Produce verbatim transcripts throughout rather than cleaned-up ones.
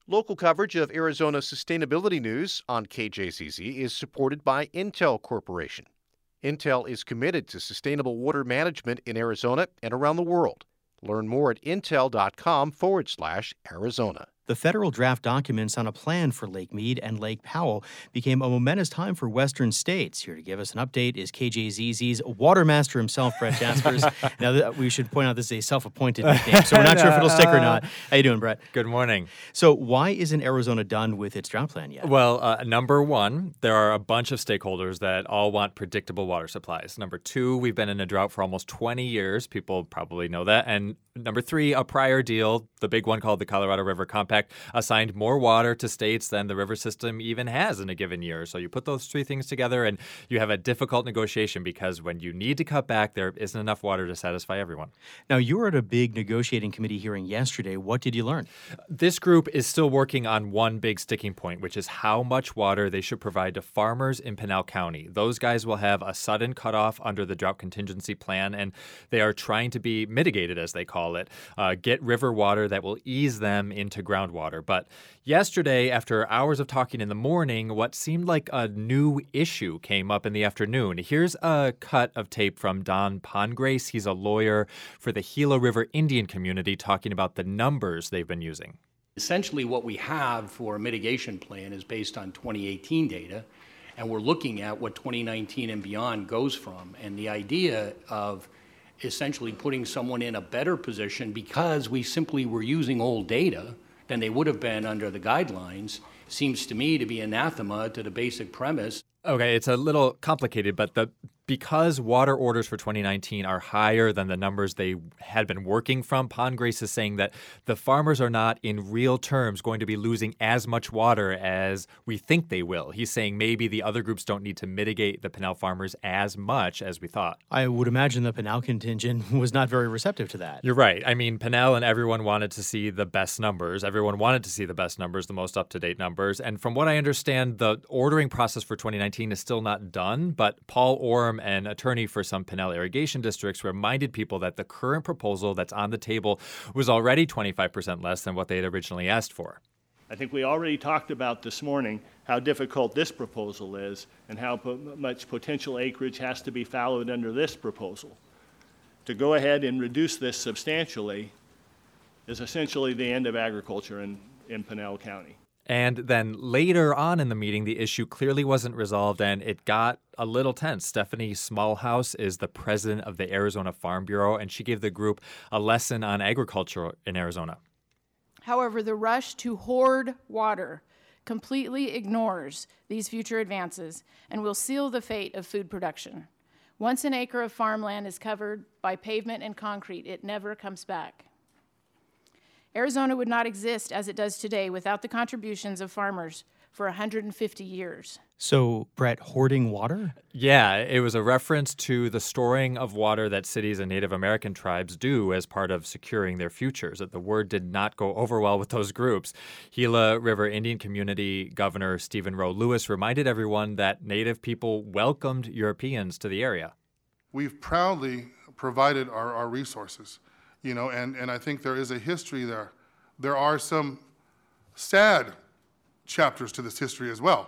Local coverage of Arizona sustainability news on K J Z Z is supported by Intel Corporation. Intel is committed to sustainable water management in Arizona and around the world. Learn more at intel.com forward slash Arizona. The federal draft documents on a plan for Lake Mead and Lake Powell became a momentous time for western states. Here to give us an update is K J Z Z's water master himself, Brett Jaspers. Now, we should point out this is a self-appointed nickname, so we're not sure if it'll stick or not. How you doing, Brett? Good morning. So why isn't Arizona done with its drought plan yet? Well, uh, number one, there are a bunch of stakeholders that all want predictable water supplies. Number two, we've been in a drought for almost twenty years. People probably know that. And number three, a prior deal, the big one called the Colorado River Compact, assigned more water to states than the river system even has in a given year. So you put those three things together and you have a difficult negotiation because when you need to cut back, there isn't enough water to satisfy everyone. Now, you were at a big negotiating committee hearing yesterday. What did you learn? This group is still working on one big sticking point, which is how much water they should provide to farmers in Pinal County. Those guys will have a sudden cutoff under the drought contingency plan, and they are trying to be mitigated, as they call it, uh, get river water that will ease them into groundwater. But yesterday, after hours of talking in the morning, what seemed like a new issue came up in the afternoon. Here's a cut of tape from Don Pongrace. He's a lawyer for the Gila River Indian community talking about the numbers they've been using. Essentially, what we have for a mitigation plan is based on twenty eighteen data, and we're looking at what twenty nineteen and beyond goes from. And the idea of essentially putting someone in a better position because we simply were using old data than they would have been under the guidelines seems to me to be anathema to the basic premise. Okay, it's a little complicated, but the because water orders for twenty nineteen are higher than the numbers they had been working from, Pongrace is saying that the farmers are not in real terms going to be losing as much water as we think they will. He's saying maybe the other groups don't need to mitigate the Pinal farmers as much as we thought. I would imagine the Pinal contingent was not very receptive to that. You're right. I mean, Pinal and everyone wanted to see the best numbers. Everyone wanted to see the best numbers, the most up-to-date numbers. And from what I understand, the ordering process for twenty nineteen is still not done, but Paul Orem, an attorney for some Pinal irrigation districts, reminded people that the current proposal that's on the table was already twenty-five percent less than what they had originally asked for. I think we already talked about this morning how difficult this proposal is and how po- much potential acreage has to be fallowed under this proposal. To go ahead and reduce this substantially is essentially the end of agriculture in, in Pinal County. And then later on in the meeting, the issue clearly wasn't resolved and it got a little tense. Stephanie Smallhouse is the president of the Arizona Farm Bureau, and she gave the group a lesson on agriculture in Arizona. However, the rush to hoard water completely ignores these future advances and will seal the fate of food production. Once an acre of farmland is covered by pavement and concrete, it never comes back. Arizona would not exist as it does today without the contributions of farmers for one hundred fifty years. So, Brett, hoarding water? Yeah, it was a reference to the storing of water that cities and Native American tribes do as part of securing their futures. That the word did not go over well with those groups. Gila River Indian Community Governor Stephen Rowe Lewis reminded everyone that Native people welcomed Europeans to the area. We've proudly provided our, our resources. You know, and, and I think there is a history there. There are some sad chapters to this history as well.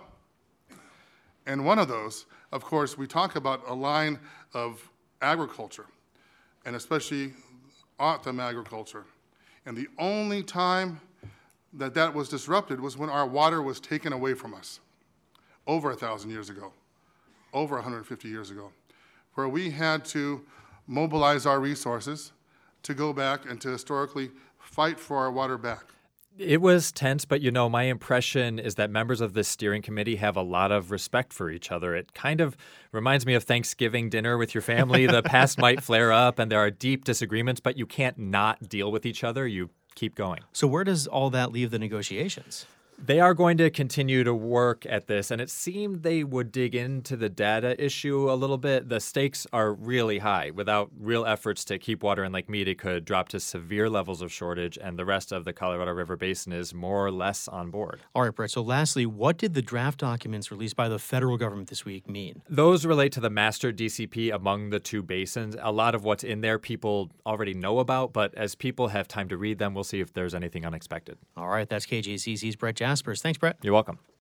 And one of those, of course, we talk about a line of agriculture, and especially autumn agriculture. And the only time that that was disrupted was when our water was taken away from us, over a thousand years ago, over one hundred fifty years ago, where we had to mobilize our resources to go back and to historically fight for our water back. It was tense, but you know, my impression is that members of this steering committee have a lot of respect for each other. It kind of reminds me of Thanksgiving dinner with your family. The past might flare up and there are deep disagreements, but you can't not deal with each other. You keep going. So where does all that leave the negotiations? They are going to continue to work at this, and it seemed they would dig into the data issue a little bit. The stakes are really high. Without real efforts to keep water in Lake Mead, it could drop to severe levels of shortage, and the rest of the Colorado River Basin is more or less on board. All right, Brett. So lastly, what did the draft documents released by the federal government this week mean? Those relate to the master D C P among the two basins. A lot of what's in there people already know about, but as people have time to read them, we'll see if there's anything unexpected. All right, that's K J Z Z's Brett Jaspers. Thanks, Brett. You're welcome.